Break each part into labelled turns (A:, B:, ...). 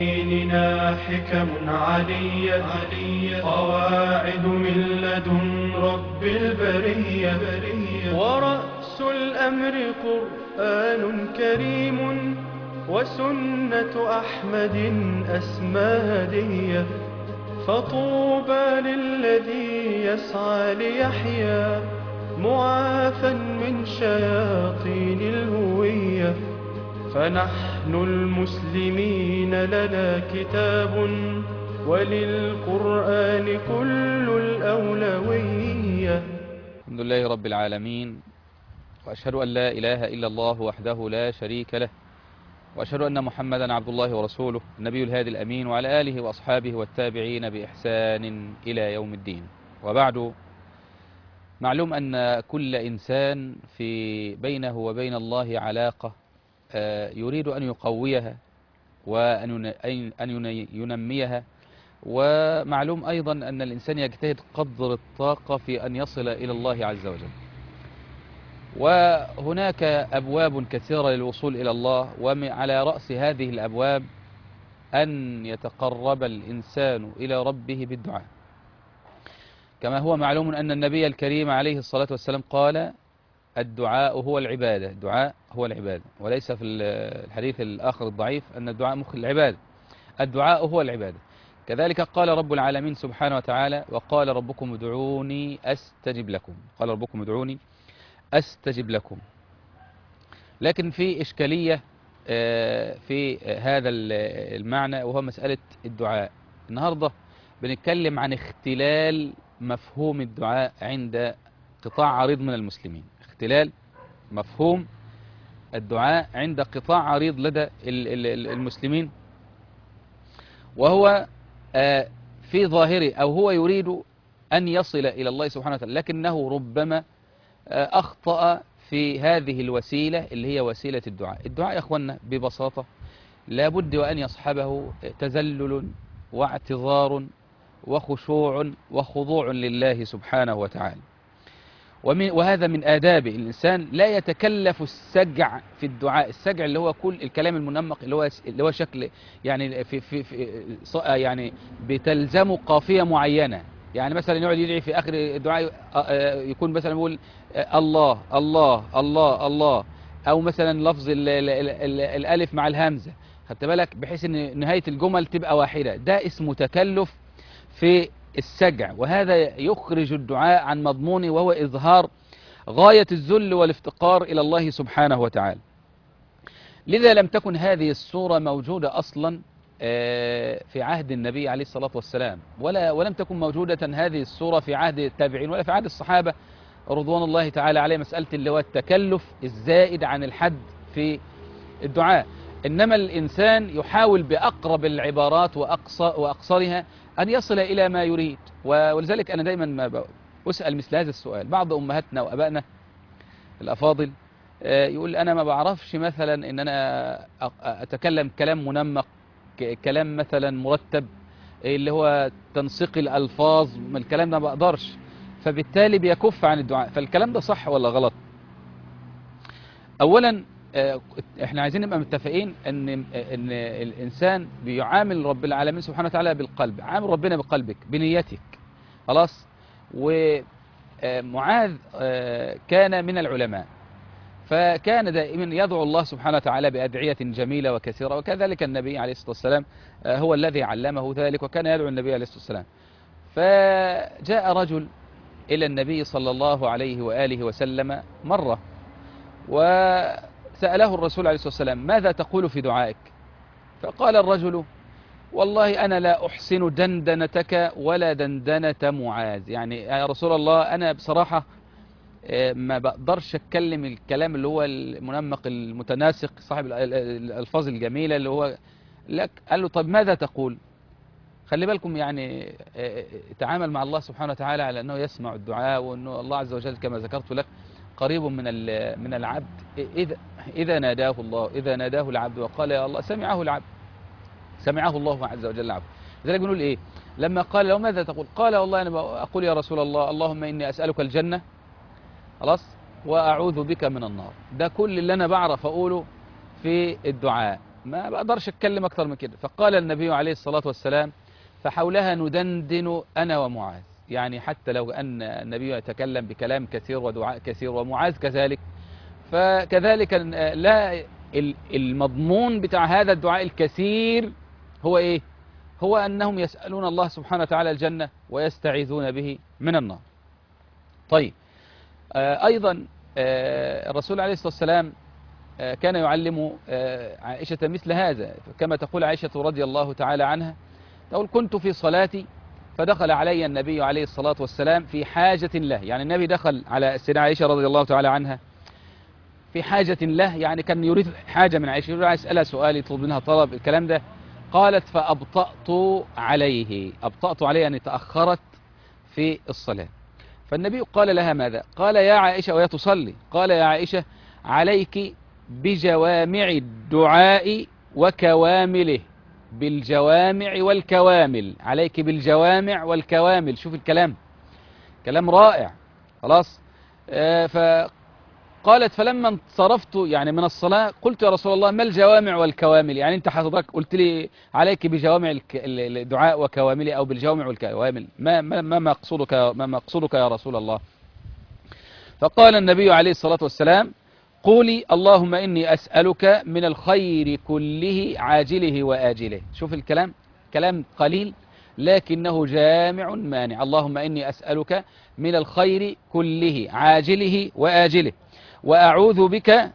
A: ديننا حكم علية قواعد من لدن رب البرية ورأس الأمر قرآن كريم وسنة أحمد أسمى هدية فطوبى للذي يسعى ليحيا معافى من شياطين الهوية فنحن المسلمين لنا كتاب وللقرآن كل الأولوية.
B: الحمد لله رب العالمين، وأشهد أن لا إله إلا الله وحده لا شريك له، وأشهد أن محمدا عبد الله ورسوله النبي الهادي الأمين، وعلى آله وأصحابه والتابعين بإحسان إلى يوم الدين. وبعد، معلوم أن كل إنسان في بينه وبين الله علاقة يريد أن يقويها وأن ينميها، ومعلوم أيضا أن الإنسان يجتهد قدر الطاقة في أن يصل إلى الله عز وجل. وهناك أبواب كثيرة للوصول إلى الله، وعلى رأس هذه الأبواب أن يتقرب الإنسان إلى ربه بالدعاء، كما هو معلوم أن النبي الكريم عليه الصلاة والسلام قال: الدعاء هو العبادة. الدعاء هو العبادة، وليس في الحديث الآخر الضعيف أن الدعاء مخ العبادة. الدعاء هو العبادة. كذلك قال رب العالمين سبحانه وتعالى: وقال ربكم ادعوني أستجب لكم. قال ربكم ادعوني أستجب لكم. لكن في إشكالية في هذا المعنى، وهو مسألة الدعاء. النهاردة بنتكلم عن اختلال مفهوم الدعاء عند قطاع عريض من المسلمين. اختلال مفهوم الدعاء عند قطاع عريض لدى المسلمين، وهو في ظاهره، أو هو يريد أن يصل إلى الله سبحانه وتعالى، لكنه ربما أخطأ في هذه الوسيلة اللي هي وسيلة الدعاء. الدعاء يا أخوانا ببساطة لابد وأن يصحبه تذلل واعتذار وخشوع وخضوع لله سبحانه وتعالى. وهذا من آداب الإنسان، لا يتكلف السجع في الدعاء. السجع اللي هو كل الكلام المنمق، اللي هو شكل يعني يعني بتلزم قافية معينة. يعني مثلا يقعد يدعي في آخر الدعاء يكون مثلا يقول الله الله الله الله، أو مثلا لفظ الألف مع الهمزة، خدت بالك، بحيث ان نهاية الجمل تبقى واحدة. ده اسمه تكلف في السجع، وهذا يخرج الدعاء عن مضمونه، وهو إظهار غاية الذل والافتقار إلى الله سبحانه وتعالى. لذا لم تكن هذه الصورة موجودة أصلا في عهد النبي عليه الصلاة والسلام، ولم تكن موجودة هذه الصورة في عهد التابعين ولا في عهد الصحابة رضوان الله تعالى عليه، مسألة اللي هو التكلف الزائد عن الحد في الدعاء. إنما الإنسان يحاول بأقرب العبارات وأقصرها أن يصل إلى ما يريد. ولذلك أنا دايما ما أسأل مثل هذا السؤال. بعض أمهاتنا وأبائنا الأفاضل يقول: أنا ما بعرفش مثلا إن أنا أتكلم كلام منمق، كلام مثلا مرتب، اللي هو تنسيق الألفاظ، الكلام ده ما بقدرش، فبالتالي بيكف عن الدعاء. فالكلام ده صح ولا غلط؟ أولا احنا عايزين نبقى متفقين ان الانسان بيعامل رب العالمين سبحانه وتعالى بالقلب. عامل ربنا بقلبك بنيتك، خلاص. ومعاذ كان من العلماء، فكان دائما يدعو الله سبحانه وتعالى بأدعية جميلة وكثيرة، وكذلك النبي عليه الصلاة والسلام هو الذي علمه ذلك، وكان يدعو النبي عليه الصلاة والسلام. فجاء رجل إلى النبي صلى الله عليه وآله وسلم مرة، وسأله الرسول عليه الصلاة والسلام: ماذا تقول في دعائك؟ فقال الرجل: والله أنا لا أحسن دندنتك ولا دندنة معاذ. يعني يا رسول الله، أنا بصراحة ما بقدرش أتكلم الكلام اللي هو المنمق المتناسق صاحب الألفاظ الجميلة اللي هو لك. قال له: طب ماذا تقول؟ خلي بالكم، يعني تعامل مع الله سبحانه وتعالى على أنه يسمع الدعاء، وأنه الله عز وجل كما ذكرت لك قريب من العبد. إذا ناداه الله، إذا ناداه العبد وقال يا الله، سمعه العبد، سمعه الله عز وجل العبد. لذلك بنقول إيه لما قال له: ماذا تقول؟ قال: والله أنا أقول يا رسول الله، اللهم إني أسألك الجنة، خلاص، وأعوذ بك من النار. ده كل اللي أنا بعرف أقوله في الدعاء. ما بقدرش أتكلم أكتر من كده. فقال النبي عليه الصلاة والسلام: فحولها ندندن أنا ومعاذ. يعني حتى لو أن النبي يتكلم بكلام كثير ودعاء كثير ومعاذ كذلك، فكذلك لا المضمون بتاع هذا الدعاء الكثير هو إيه؟ هو أنهم يسألون الله سبحانه وتعالى الجنة ويستعيذون به من النار. طيب، أيضا الرسول عليه الصلاة والسلام كان يعلم عائشة مثل هذا، كما تقول عائشة رضي الله تعالى عنها، تقول: كنت في صلاتي فدخل علي النبي عليه الصلاة والسلام في حاجة له. يعني النبي دخل على السيدة عائشة رضي الله تعالى عنها في حاجة له، يعني كان يريد حاجة من عائشة، يريد يسألها سؤال، يطلب منها طلب، الكلام ده. قالت: فأبطأت عليه. أبطأت عليه يعني تأخرت في الصلاة. فالنبي قال لها ماذا؟ قال: يا عائشة، وهي تصلي، قال: يا عائشة، عليك بجوامع الدعاء وكوامله. بالجوامع والكوامل، عليك بالجوامع والكوامل. شوف الكلام، كلام رائع. خلاص. فقالت: فلما انصرفت يعني من الصلاة قلت: يا رسول الله، ما الجوامع والكوامل؟ يعني انت حضرتك قلت لي عليك بجوامع الدعاء وكوامله، او بالجوامع والكوامل، ما مقصودك يا رسول الله؟ فقال النبي عليه الصلاة والسلام: قولي: اللهم إني أسألك من الخير كله عاجله وآجله. شوف الكلام، كلام قليل لكنه جامع مانع. اللهم إني أسألك من الخير كله عاجله وآجله، وأعوذ بك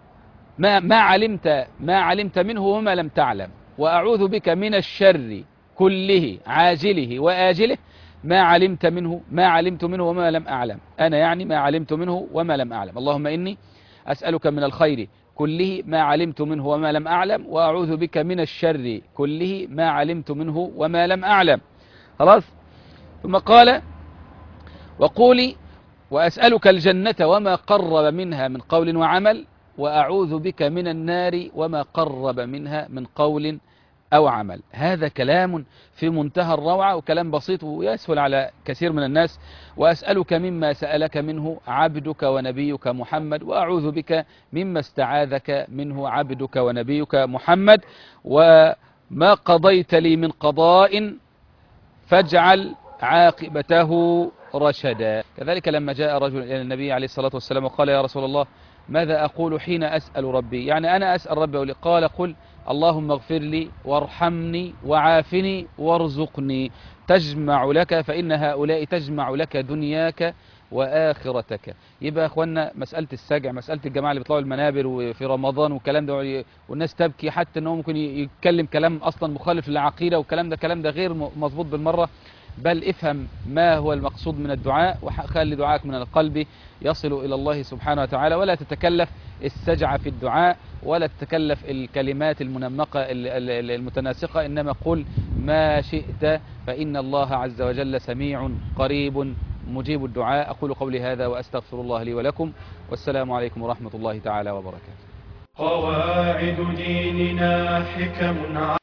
B: ما علمت منه وما لم تعلم، وأعوذ بك من الشر كله عاجله وآجله، ما علمت منه وما لم أعلم. أنا يعني ما علمت منه وما لم أعلم. اللهم إني أسألك من الخير كله ما علمت منه وما لم أعلم، وأعوذ بك من الشر كله ما علمت منه وما لم أعلم. خلاص. ثم قال: وقولي: وأسألك الجنة وما قرب منها من قول وعمل، وأعوذ بك من النار وما قرب منها من قول أو عمل. هذا كلام في منتهى الروعة، وكلام بسيط ويسهل على كثير من الناس. وأسألك مما سألك منه عبدك ونبيك محمد، وأعوذ بك مما استعاذك منه عبدك ونبيك محمد، وما قضيت لي من قضاء فاجعل عاقبته رشدا. كذلك لما جاء رجل إلى النبي عليه الصلاة والسلام وقال: يا رسول الله، ماذا أقول حين أسأل ربي؟ يعني أنا أسأل ربي، قال: قل: اللهم اغفر لي وارحمني وعافني وارزقني، تجمع لك، فإن هؤلاء تجمع لك دنياك وآخرتك. يبقى يا أخوانا، مسألة السجع، مسألة الجماعة اللي بيطلعوا المنابر وفي رمضان والكلام ده، والناس تبكي حتى أنه ممكن يتكلم كلام أصلا مخالف للعقيدة، والكلام ده كلام ده غير مظبوط بالمرة. بل افهم ما هو المقصود من الدعاء، وخلي دعائك من القلب يصل إلى الله سبحانه وتعالى، ولا تتكلف السجع في الدعاء، ولا تتكلف الكلمات المنمقة المتناسقة، إنما قل ما شئت، فإن الله عز وجل سميع قريب مجيب الدعاء. أقول قولي هذا وأستغفر الله لي ولكم، والسلام عليكم ورحمة الله تعالى وبركاته.
A: قواعد ديننا حكم